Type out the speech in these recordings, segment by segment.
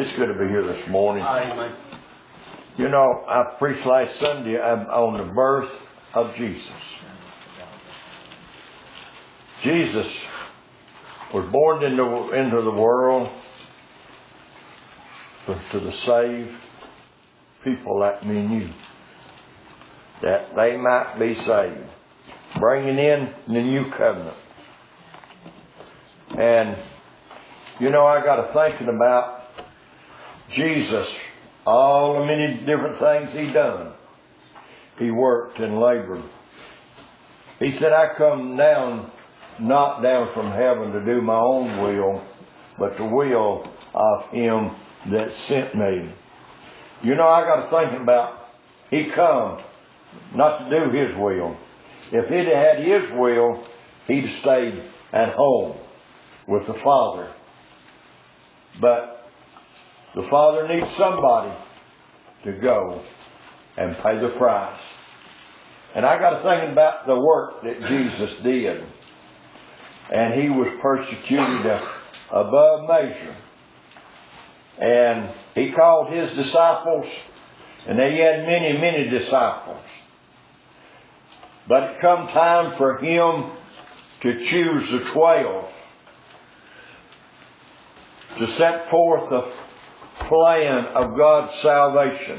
It's good to be here this morning. Amen. You know, I preached last Sunday on the birth of Jesus. Jesus was born into the world to save people like me and you, that they might be saved, bringing in the new covenant. And you know, I got to thinking about Jesus, all the many different things He done. He worked and labored. He said, I come down, not down from heaven to do my own will, but the will of Him that sent me. You know, I got to thinking about He come not to do His will. If He'd had His will, He'd stayed at home with the Father. But the Father needs somebody to go and pay the price. And I got to thinking about the work that Jesus did. And He was persecuted above measure. And He called His disciples, and they had many, many disciples. But it come time for Him to choose the 12 to set forth the plan of God's salvation.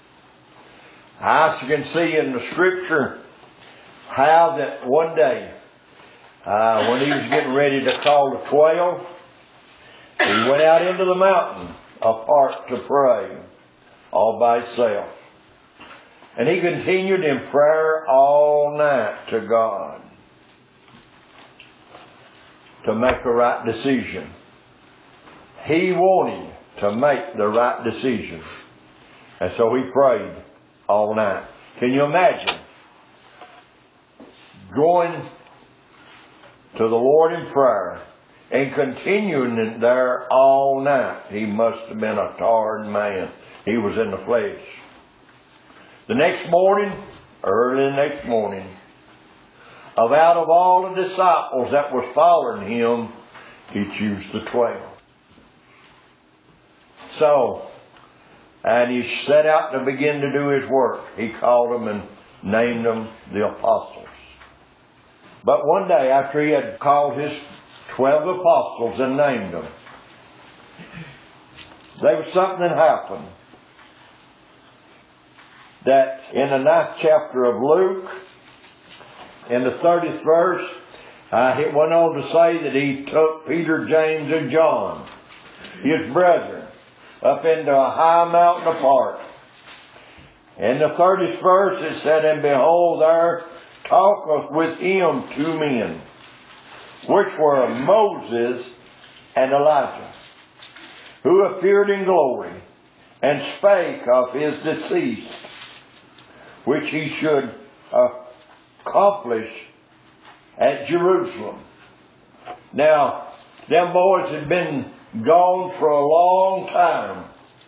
I can see in the Scripture how that one day, when He was getting ready to call the 12, He went out into the mountain apart to pray all by Himself. And He continued in prayer all night to God to make a right decision. He wanted to make the right decision. And so He prayed all night. Can you imagine going to the Lord in prayer and continuing there all night? He must have been a tired man. He was in the flesh. The next morning, early the next morning, out of all the disciples that were following Him, He chose the 12. So, and He set out to begin to do His work. He called them and named them the apostles. But one day after He had called His 12 apostles and named them, there was something that happened. That in the 9th chapter of Luke, in the 30th verse, it went on to say that He took Peter, James, and John, His brethren, up into a high mountain apart. In the 30th verse it said, and behold, there talketh with Him 2 men, which were Moses and Elijah, who appeared in glory, and spake of His decease, which He should accomplish at Jerusalem. Now, them boys had been gone for a long time.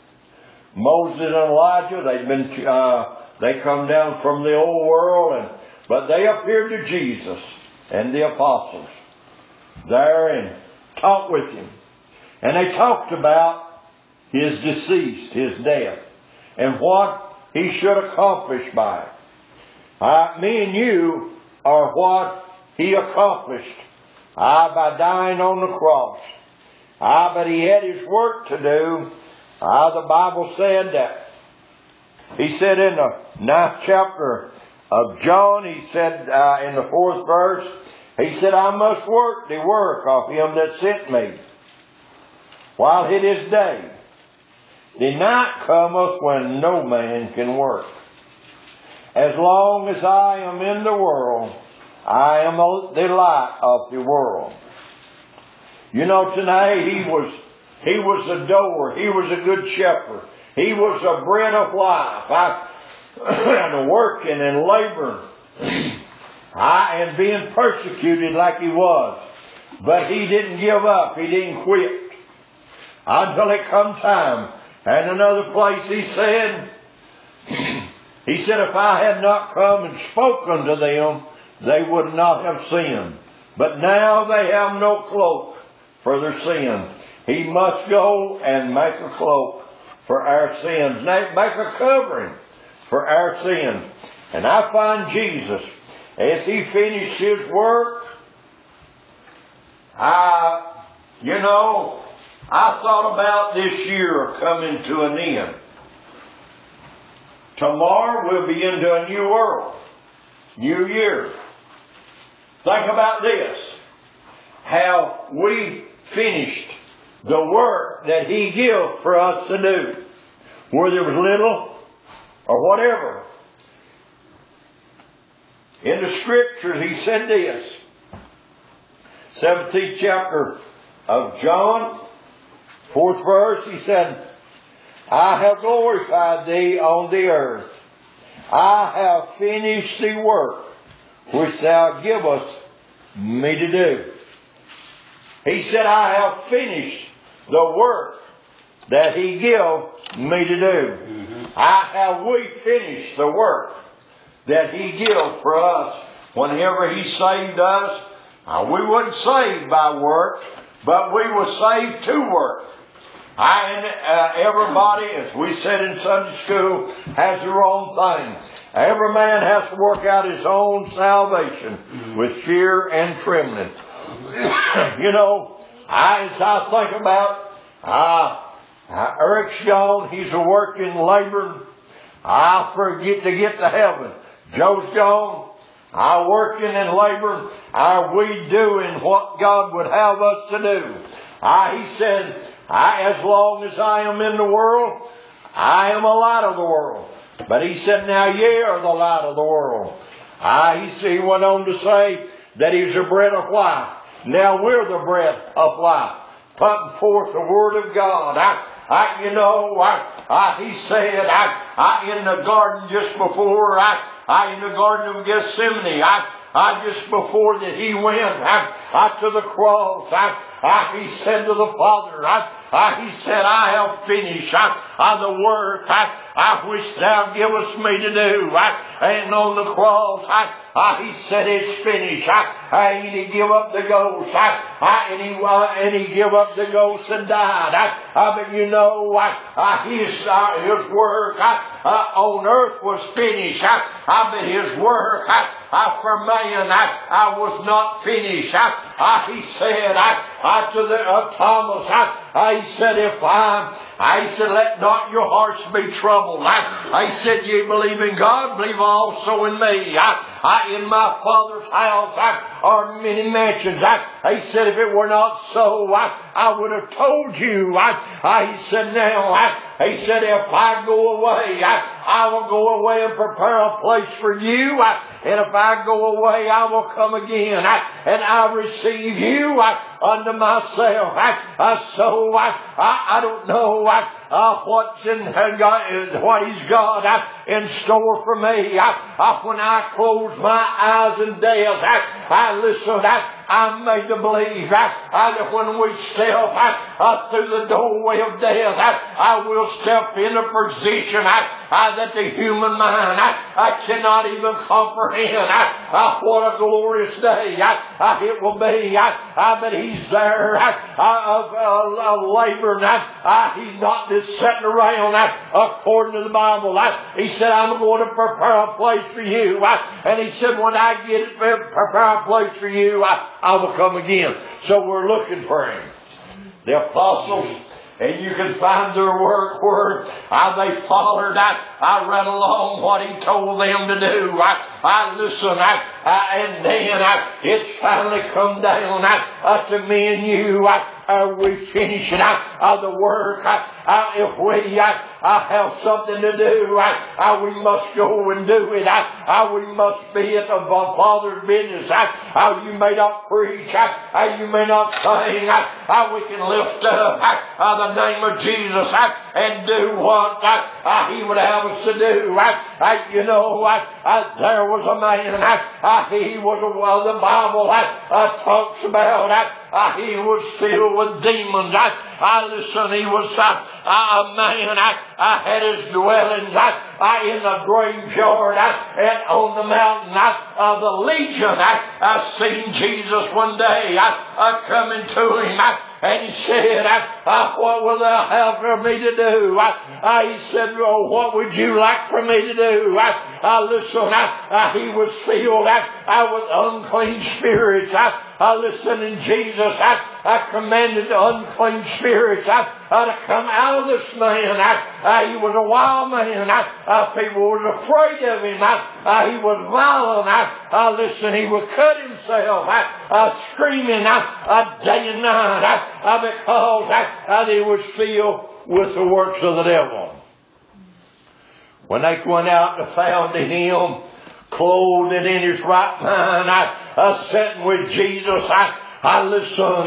Moses and Elijah, they come down from the old world, but they appeared to Jesus and the apostles there and talked with Him. And they talked about His decease, His death, and what He should accomplish by it. Me and you are what He accomplished. By dying on the cross. But He had His work to do. The Bible said that. He said in the 9th chapter of John, He said in the 4th verse, He said, I must work the work of Him that sent me, while it is day. The night cometh when no man can work. As long as I am in the world, I am the light of the world. You know, tonight He was the door. He was a good shepherd. He was the bread of life. And working and laboring. And being persecuted like He was. But He didn't give up. He didn't quit. Until it come time. And another place He said, if I had not come and spoken to them, they would not have sinned. But now they have no cloak for their sin. He must go and make a cloak for our sins. Make a covering for our sins. And I find Jesus, as He finished His work, I thought about this year coming to an end. Tomorrow we'll be into a new world, new year. Think about this, how we finished the work that He gave for us to do, whether it was little or whatever. In the Scriptures He said this, 17th chapter of John, 4th verse, He said, I have glorified Thee on the earth. I have finished the work which Thou givest me to do. He said, I have finished the work that He gave me to do. We finished the work that He gave for us whenever He saved us. We wasn't saved by work, but we were saved to work. Everybody, as we said in Sunday school, has their own thing. Every man has to work out his own salvation with fear and trembling. As I think about Eric's gone, he's working, laboring. I forget to get to heaven. Joe's gone, I working and laboring. Are we doing what God would have us to do? He said, as long as I am in the world, I am a light of the world. But He said, now ye are the light of the world. He went on to say that He's the bread of life. Now we're the bread of life, putting forth the Word of God. He said, in the garden just before, in the Garden of Gethsemane, just before that He went to the cross, He said to the Father, He said, I have finished the work which Thou givest me to do. And on the cross, He said, it's finished. And He gave up the ghost. And He gave up the ghost and died. But His work on earth was finished. But His work for man was not finished. He said to Thomas, He said, let not your hearts be troubled. He said, ye believe in God, believe also in me. In my Father's house are many mansions. He said, if it were not so, I would have told you. He said, He said, if I go away, I will go away and prepare a place for you. And if I go away, I will come again. And I'll receive you unto myself. I don't know what He's got in store for me. When I close my eyes in death, I'm made to believe that when we step through the doorway of death, I will step in a position that the human mind cannot even comprehend. What a glorious day it will be. But He's there laboring. He's not just sitting around according to the Bible. He said, I'm going to prepare a place for you. And He said, when I prepare a place for you, I will come again. So we're looking for Him. The apostles, and you can find their work where they followed. I read along what He told them to do. I listened. And then it's finally come down to me and you. We finish the work. If we have something to do, we must go and do it. We must be at the Father's business. You may not preach. You may not sing. We can lift up the name of Jesus and do what He would have us to do. There was a man. He was the Bible talks about. He was filled with demons. Listen, he was a man. Had his dwellings in the graveyard and on the mountain. The legion seen Jesus one day coming to him. And he said, what will thou have for me to do? He said, oh, what would you like for me to do? Listen, he was filled with unclean spirits. Listen, in Jesus, I commanded the unclean spirits to come out of this man. He was a wild man. People were afraid of him. He was violent. Listen, he would cut himself, screaming day and night because he was filled with the works of the devil. When they went out and found him, clothed in his right mind, sitting with Jesus, listen,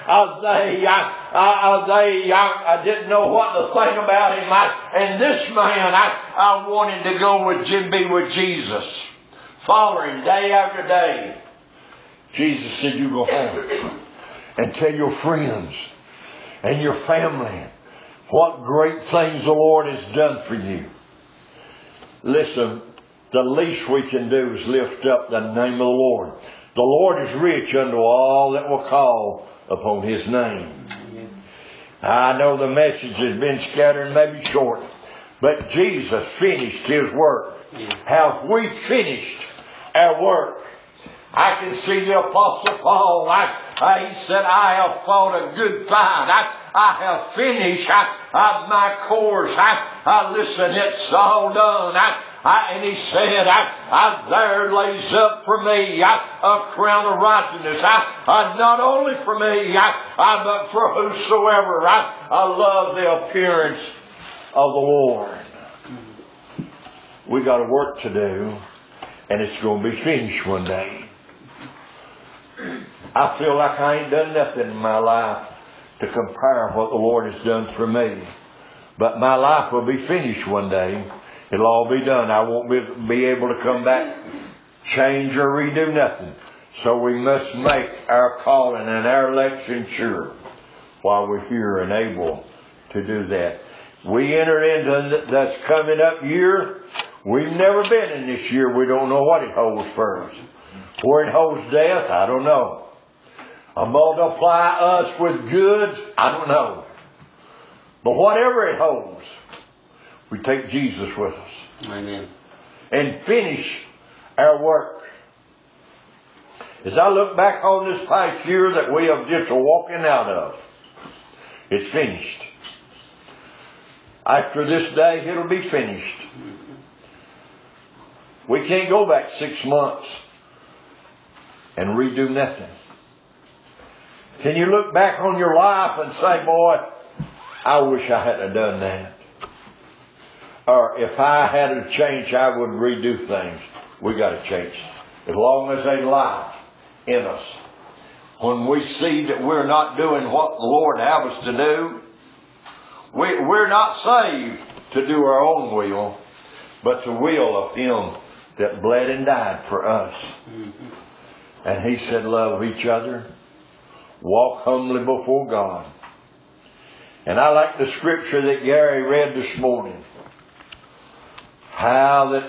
they didn't know what to think about him. And this man, I wanted to go with Jim, be with Jesus, follow him day after day. Jesus said, you go home and tell your friends and your family what great things the Lord has done for you. Listen, the least we can do is lift up the name of the Lord. The Lord is rich unto all that will call upon His name. I know the message has been scattered and maybe short, but Jesus finished His work. Have we finished our work? I can see the Apostle Paul. He said, I have fought a good fight. I have finished my course. Listen, it's all done. And he said, there lays up for me a crown of righteousness. Not only for me, but for whosoever love the appearance of the Lord. We got a work to do, and it's going to be finished one day. I feel like I ain't done nothing in my life to compare what the Lord has done for me. But my life will be finished one day. It'll all be done. I won't be able to come back, change or redo nothing. So we must make our calling and our election sure while we're here and able to do that. We enter into this coming up year. We've never been in this year. We don't know what it holds first. Where it holds death, I don't know. Multiply us with goods, I don't know. But whatever it holds, we take Jesus with us. Amen. And finish our work. As I look back on this past year that we have just walking out of, it's finished. After this day, it'll be finished. We can't go back 6 months and redo nothing. Can you look back on your life and say, boy, I wish I hadn't done that? Or if I had a change, I would redo things. We got to change. As long as there's life in us. When we see that we're not doing what the Lord has us to do, we're not saved to do our own will, but the will of Him that bled and died for us. And He said, love each other. Walk humbly before God. And I like the scripture that Gary read this morning. How that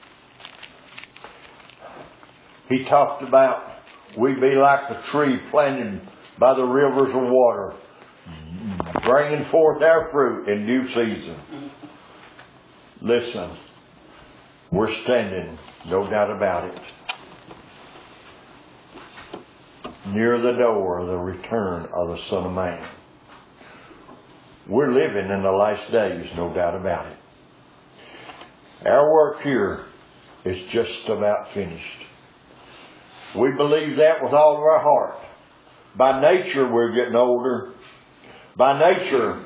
he talked about we be like a tree planted by the rivers of water, bringing forth our fruit in due season. Listen, we're standing, no doubt about it, near the door of the return of the Son of Man. We're living in the last days, no doubt about it. Our work here is just about finished. We believe that with all of our heart. By nature, we're getting older. By nature,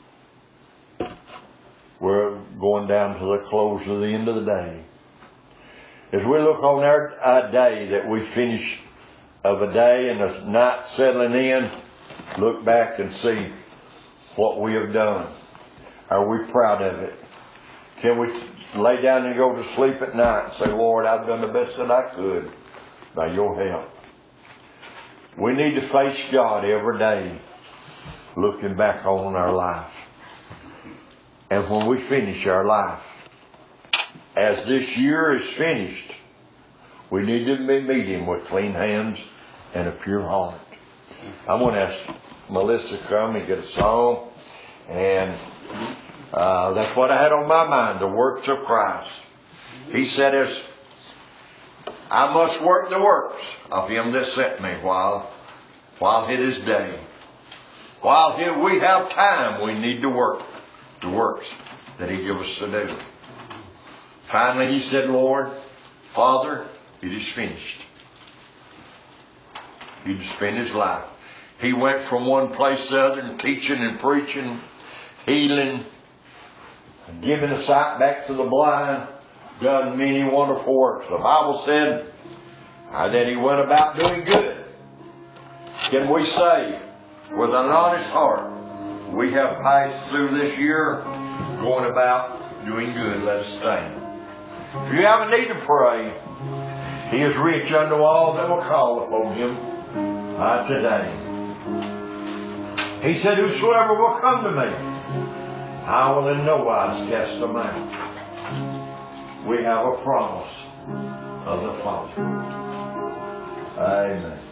we're going down to the close of the end of the day. As we look on our day that we finish of a day and a night settling in, look back and see what we have done. Are we proud of it? Can we lay down and go to sleep at night and say, Lord, I've done the best that I could by your help? We need to face God every day looking back on our life. And when we finish our life, as this year is finished, we need to meet Him with clean hands and a pure heart. I'm going to ask Melissa come and get a song. And that's what I had on my mind, the works of Christ. He said, I must work the works of Him that sent me while it is day. While we have time, we need to work the works that He gave us to do. Finally, he said, Lord, Father, it is finished. He just spent his life. He went from one place to the other, teaching and preaching, healing, and giving the sight back to the blind, done many wonderful works. The Bible said that He went about doing good. Can we say, with an honest heart, we have passed through this year going about doing good? Let us stand. If you have a need to pray, He is rich unto all that will call upon Him today. He said, whosoever will come to me, I will in no wise cast them out. We have a promise of the Father. Amen.